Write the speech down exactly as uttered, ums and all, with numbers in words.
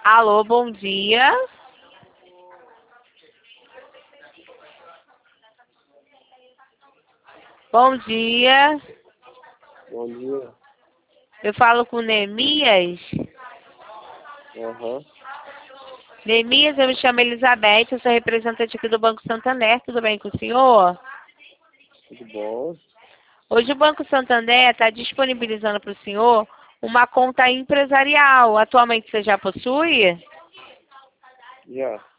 Alô, bom dia. Bom dia. Bom dia. Eu falo com Neemias. Aham. Neemias, eu me chamo Elizabeth, eu sou representante aqui do Banco Santander. Tudo bem com o senhor? Tudo bom? Hoje o Banco Santander está disponibilizando para o senhor uma conta empresarial. Atualmente você já possui? Já.